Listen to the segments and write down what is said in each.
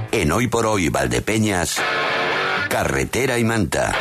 En Hoy por Hoy Valdepeñas, carretera y manta.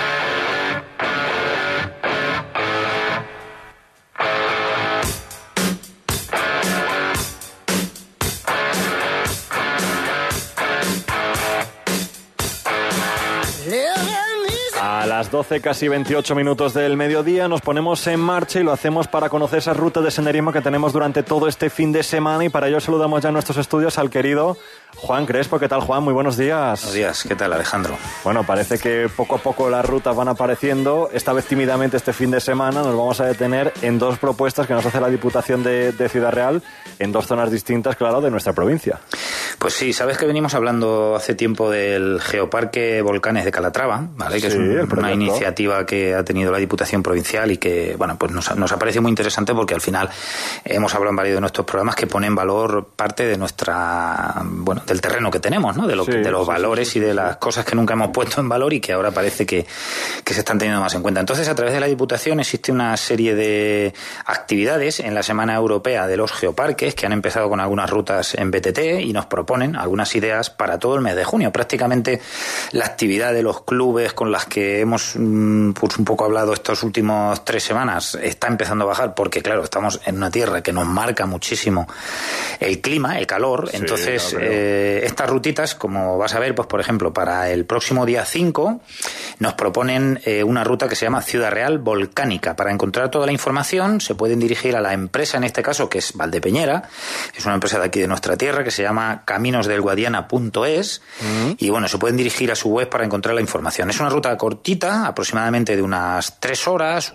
A las 12, casi 28 minutos del mediodía, nos ponemos en marcha y lo hacemos para conocer esas rutas de senderismo que tenemos durante todo este fin de semana, y para ello saludamos ya en nuestros estudios al querido Juan Crespo. ¿Qué tal, Juan? Muy buenos días. Buenos días. ¿Qué tal, Alejandro? Bueno, parece que poco a poco las rutas van apareciendo. Esta vez tímidamente este fin de semana nos vamos a detener en dos propuestas que nos hace la Diputación de Ciudad Real en dos zonas distintas, claro, de nuestra provincia. Pues sí, sabes que venimos hablando hace tiempo del Geoparque Volcanes de Calatrava, ¿vale? Que sí, es una iniciativa que ha tenido la Diputación Provincial y que, bueno, pues nos ha parecido muy interesante porque al final hemos hablado en varios de nuestros programas que pone en valor parte de nuestra, bueno, del terreno que tenemos, ¿no? De los valores y de las cosas que nunca hemos puesto en valor y que ahora parece que se están teniendo más en cuenta. Entonces, a través de la Diputación existe una serie de actividades en la Semana Europea de los Geoparques que han empezado con algunas rutas en BTT y nos proponen algunas ideas para todo el mes de junio. Prácticamente la actividad de los clubes con las que hemos pues un poco hablado estos últimos 3 semanas está empezando a bajar porque, claro, estamos en una tierra que nos marca muchísimo el clima, el calor. Entonces, estas rutitas, como vas a ver, pues por ejemplo, para el próximo día 5 nos proponen una ruta que se llama Ciudad Real Volcánica. Para encontrar toda la información se pueden dirigir a la empresa, en este caso, que es Valdepeñera. Es una empresa de aquí de nuestra tierra que se llama caminosdelguadiana.es y bueno, se pueden dirigir a su web para encontrar la información. Es una ruta cortita, aproximadamente de unas 3 horas,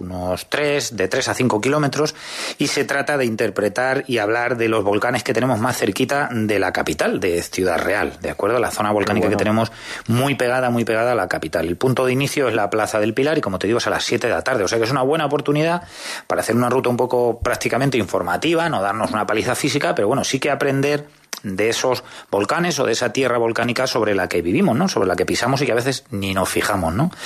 de 3 a 5 kilómetros, y se trata de interpretar y hablar de los volcanes que tenemos más cerquita de la capital, de Ciudad Real, ¿de acuerdo? La zona volcánica que tenemos muy pegada a la capital. El punto de inicio es la Plaza del Pilar y, como te digo, es a las 7 de la tarde, o sea que es una buena oportunidad para hacer una ruta un poco prácticamente informativa, no darnos una paliza física, pero bueno, sí que aprender de esos volcanes o de esa tierra volcánica sobre la que vivimos, ¿no? Sobre la que pisamos y que a veces ni nos fijamos, ¿no?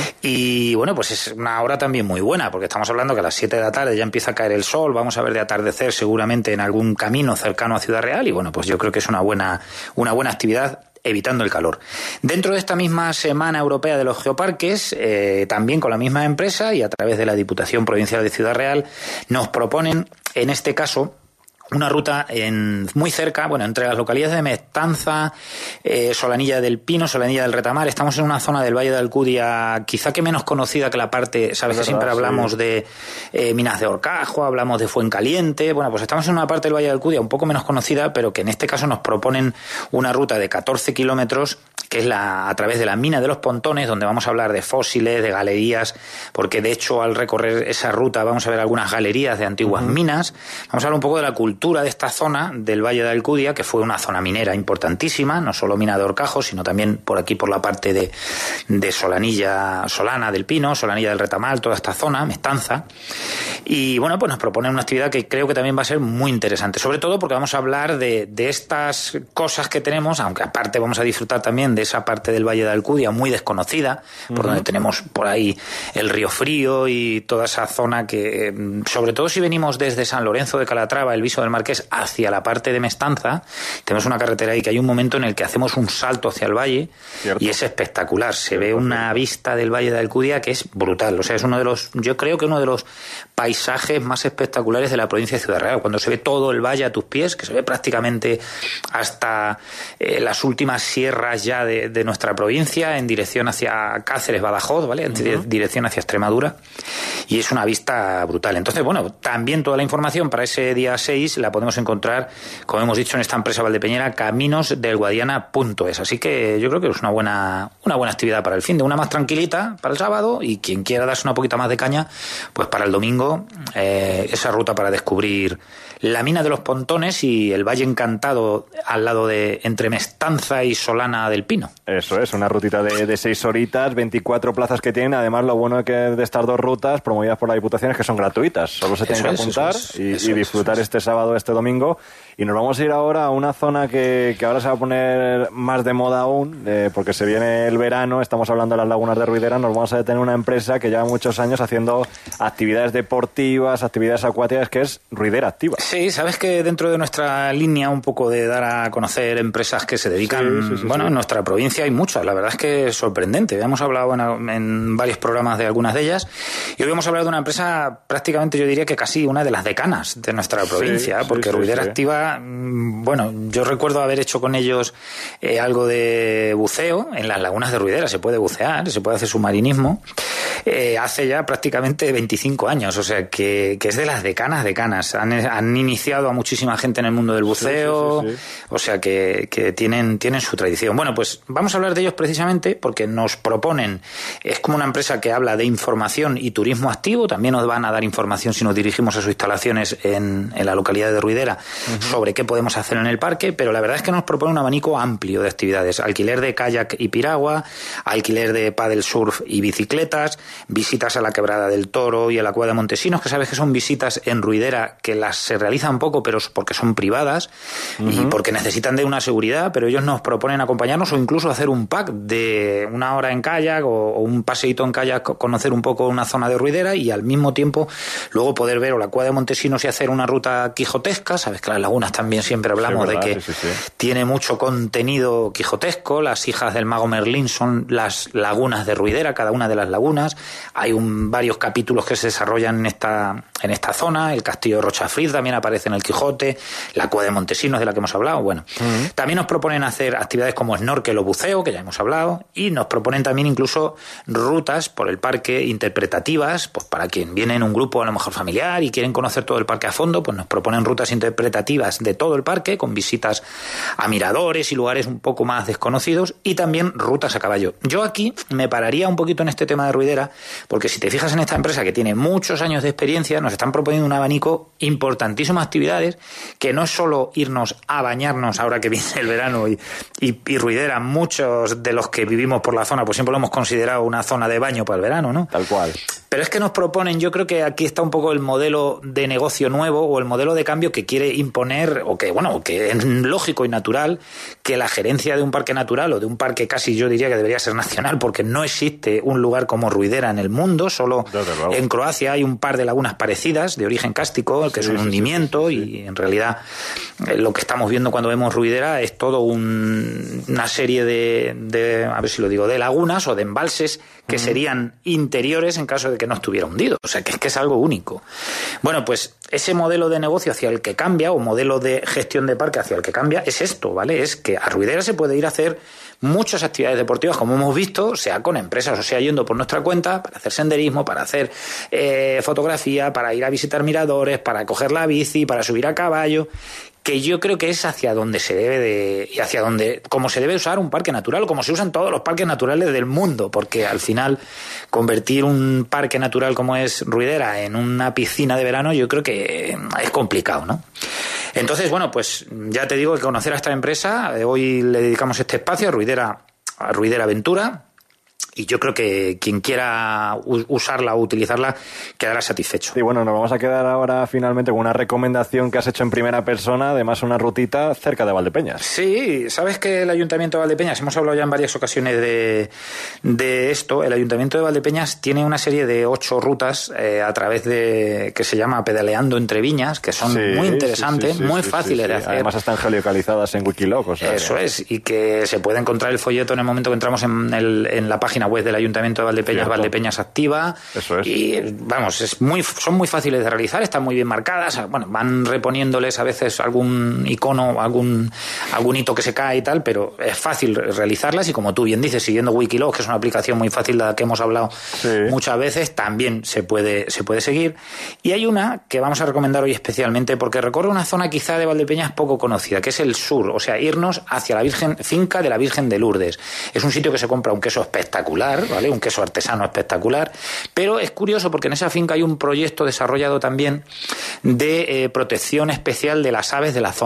Y bueno, pues es una hora también muy buena, porque estamos hablando que a las 7 de la tarde ya empieza a caer el sol, vamos a ver de atardecer seguramente en algún camino cercano a Ciudad Real y bueno, pues yo creo que es una buena actividad evitando el calor. Dentro de esta misma Semana Europea de los Geoparques, también con la misma empresa y a través de la Diputación Provincial de Ciudad Real, nos proponen, en este caso, una ruta muy cerca, bueno, entre las localidades de Mestanza, Solanilla del Pino, Solanilla del Retamar. Estamos en una zona del Valle de Alcudia, quizá que menos conocida que la parte, sabes que siempre hablamos de Minas de Horcajo, hablamos de Fuencaliente. Bueno, pues estamos en una parte del Valle de Alcudia un poco menos conocida, pero que en este caso nos proponen una ruta de 14 kilómetros, que es a través de la mina de los Pontones, donde vamos a hablar de fósiles, de galerías, porque de hecho al recorrer esa ruta vamos a ver algunas galerías de antiguas minas. Vamos a hablar un poco de la cultura de esta zona del Valle de Alcudia, que fue una zona minera importantísima, no solo mina de Horcajo, sino también por aquí por la parte de Solana del Pino, Solanilla del Retamal, toda esta zona, Mestanza. Y bueno, pues nos proponen una actividad que creo que también va a ser muy interesante, sobre todo porque vamos a hablar de estas cosas que tenemos, aunque aparte vamos a disfrutar también de esa parte del Valle de Alcudia muy desconocida, por donde tenemos por ahí el Río Frío y toda esa zona que, sobre todo si venimos desde San Lorenzo de Calatrava, el Viso del Marqués, hacia la parte de Mestanza, tenemos una carretera ahí que hay un momento en el que hacemos un salto hacia el valle. Cierto. Y es espectacular, se ve una vista del Valle de Alcudia que es brutal, o sea, es yo creo que uno de los paisajes más espectaculares de la provincia de Ciudad Real, cuando se ve todo el valle a tus pies, que se ve prácticamente hasta las últimas sierras ya de nuestra provincia, en dirección hacia Cáceres, Badajoz, ¿vale? En dirección hacia Extremadura, y es una vista brutal. Entonces, bueno, también toda la información para ese día 6 la podemos encontrar, como hemos dicho, en esta empresa valdepeñera, caminosdelguadiana.es. Así que yo creo que es una buena actividad para el fin de, una más tranquilita para el sábado, y quien quiera darse una poquita más de caña, pues para el domingo, esa ruta para descubrir la mina de los Pontones y el Valle Encantado al lado de entre Mestanza y Solana del Pino. Eso es, una rutita de 6 horitas, 24 plazas que tienen. Además, lo bueno de estas dos rutas promovidas por la Diputación es que son gratuitas. Solo se tienen que apuntar y disfrutar este sábado, este domingo. Y nos vamos a ir ahora a una zona que ahora se va a poner más de moda aún, porque se viene el verano, estamos hablando de las lagunas de Ruidera. Nos vamos a detener una empresa que lleva muchos años haciendo actividades deportivas, actividades acuáticas, que es Ruidera Activa. Sí, sabes que dentro de nuestra línea un poco de dar a conocer empresas que se dedican, en nuestra provincia hay muchas, la verdad es que es sorprendente. Hemos hablado en varios programas de algunas de ellas y hoy vamos a hablar de una empresa prácticamente, yo diría que casi una de las decanas de nuestra provincia, porque Ruidera Activa, yo recuerdo haber hecho con ellos algo de buceo en las lagunas de Ruidera, se puede bucear, se puede hacer submarinismo, hace ya prácticamente 25 años, o sea que es de las decanas. Han iniciado a muchísima gente en el mundo del buceo, o sea que tienen su tradición. Bueno, pues vamos a hablar de ellos precisamente porque nos proponen, es como una empresa que habla de información y turismo activo, también nos van a dar información si nos dirigimos a sus instalaciones en la localidad de Ruidera sobre qué podemos hacer en el parque, pero la verdad es que nos propone un abanico amplio de actividades: alquiler de kayak y piragua, alquiler de paddle surf y bicicletas, visitas a la Quebrada del Toro y a la Cueva de Montesinos, que sabes que son visitas en Ruidera que se realizan poco, pero porque son privadas y porque necesitan de una seguridad, pero ellos nos proponen acompañarnos o incluso hacer un pack de una hora en kayak o un paseíto en kayak, conocer un poco una zona de Ruidera y al mismo tiempo luego poder ver o la Cueva de Montesinos y hacer una ruta quijotesca. Sabes que las lagunas también siempre hablamos de que tiene mucho contenido quijotesco. Las hijas del mago Merlín son las lagunas de Ruidera, cada una de las lagunas. Hay varios capítulos que se desarrollan en esta zona. El castillo de Rochafrid también aparece en el Quijote, la Cueva de Montesinos de la que hemos hablado. Bueno, también nos proponen hacer actividades como snorkel o buceo, que ya hemos hablado, y nos proponen también incluso rutas por el parque interpretativas, pues para quien viene en un grupo a lo mejor familiar y quieren conocer todo el parque a fondo, pues nos proponen rutas interpretativas de todo el parque con visitas a miradores y lugares un poco más desconocidos y también rutas a caballo. Yo aquí me pararía un poquito en este tema de Ruidera, porque si te fijas en esta empresa que tiene muchos años de experiencia, nos están proponiendo un abanico importantísimas actividades, que no es solo irnos a bañarnos ahora que viene el verano y Ruidera, muchos de los que vivimos por la zona pues siempre lo hemos considerado una zona de baño para el verano, ¿no? Tal cual. Pero es que nos proponen, yo creo que aquí está un poco el modelo de negocio nuevo o el modelo de cambio que quiere imponer, o que es lógico y natural que la gerencia de un parque natural o de un parque casi yo diría que debería ser nacional, porque no existe un lugar como Ruidera en el mundo, solo en Croacia hay un par de lagunas parecidas de origen cástico, que es un hundimiento y en realidad lo que estamos viendo cuando vemos Ruidera es todo una serie de a ver si lo digo, de lagunas o de embalses que serían interiores en caso de que no estuviera hundido. O sea, que es algo único. Bueno, pues ese modelo de negocio hacia el que cambia, o modelo de gestión de parque hacia el que cambia, es esto, ¿vale? Es que a Ruidera se puede ir a hacer muchas actividades deportivas, como hemos visto, sea con empresas o sea yendo por nuestra cuenta, para hacer senderismo, para hacer fotografía, para ir a visitar miradores, para coger la bici, para subir a caballo, que yo creo que es hacia donde se debe y hacia donde, como se debe usar un parque natural, como se usan todos los parques naturales del mundo, porque al final convertir un parque natural como es Ruidera en una piscina de verano yo creo que es complicado, ¿no? Entonces, bueno, pues ya te digo que conocer a esta empresa, hoy le dedicamos este espacio a Ruidera Aventura, y yo creo que quien quiera usarla o utilizarla quedará satisfecho. Y bueno, nos vamos a quedar ahora finalmente con una recomendación que has hecho en primera persona, además una rutita cerca de Valdepeñas. Sí, sabes que el Ayuntamiento de Valdepeñas, hemos hablado ya en varias ocasiones de esto, el Ayuntamiento de Valdepeñas tiene una serie de 8 rutas a través de, que se llama Pedaleando entre Viñas, que son muy interesantes, muy fáciles de hacer. Además están geolocalizadas en Wikiloc. O sea, eso es, y que se puede encontrar el folleto en el momento que entramos en la página web del Ayuntamiento de Valdepeñas, Valdepeñas Activa. Eso es. Y vamos, son muy fáciles de realizar, están muy bien marcadas. Bueno, van reponiéndoles a veces algún icono, algún hito que se cae y tal, pero es fácil realizarlas y como tú bien dices, siguiendo Wikiloc, que es una aplicación muy fácil de la que hemos hablado muchas veces, también se puede seguir. Y hay una que vamos a recomendar hoy especialmente porque recorre una zona quizá de Valdepeñas poco conocida, que es el sur, o sea, irnos hacia la finca de la Virgen de Lourdes. Es un sitio que se compra un queso espectacular, ¿vale? Un queso artesano espectacular, pero es curioso porque en esa finca hay un proyecto desarrollado también de protección especial de las aves de la zona.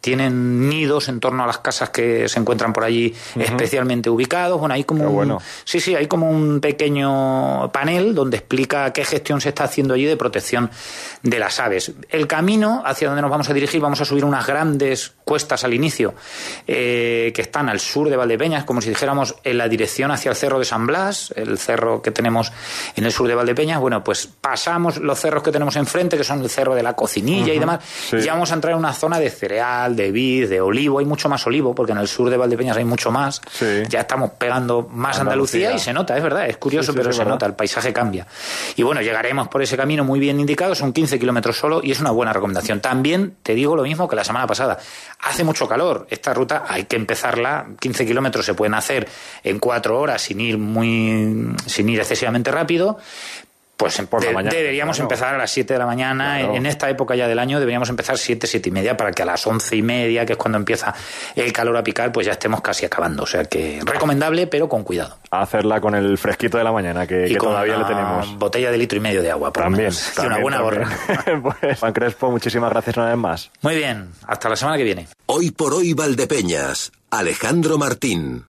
tienen nidos en torno a las casas que se encuentran por allí especialmente ubicados. Bueno, hay como hay como un pequeño panel donde explica qué gestión se está haciendo allí de protección de las aves. El camino hacia donde nos vamos a dirigir, vamos a subir unas grandes cuestas al inicio que están al sur de Valdepeñas, como si dijéramos en la dirección hacia el Cerro de San Blas, el cerro que tenemos en el sur de Valdepeñas. Bueno, pues pasamos los cerros que tenemos enfrente, que son el Cerro de la Cocinilla y demás. Ya vamos a entrar en una zona de cereal, de vid, de olivo. Hay mucho más olivo, porque en el sur de Valdepeñas hay mucho más. Ya estamos pegando más Andalucía y se nota, es verdad, es curioso, pero se nota, el paisaje cambia. Y bueno, llegaremos por ese camino muy bien indicado, son 15 kilómetros solo y es una buena recomendación. También te digo lo mismo que la semana pasada. Hace mucho calor. Esta ruta hay que empezarla. 15 kilómetros se pueden hacer en 4 horas sin ir excesivamente rápido. Pues deberíamos empezar a las 7 de la mañana. En esta época ya del año deberíamos empezar 7 y media, para que a las 11:30, que es cuando empieza el calor a picar, pues ya estemos casi acabando. O sea que recomendable, pero con cuidado. A hacerla con el fresquito de la mañana, que todavía le tenemos. Botella de 1,5 litro de agua, por lo menos. Y una buena gorra. Pues, Juan Crespo, muchísimas gracias una vez más. Muy bien, hasta la semana que viene. Hoy por hoy Valdepeñas, Alejandro Martín.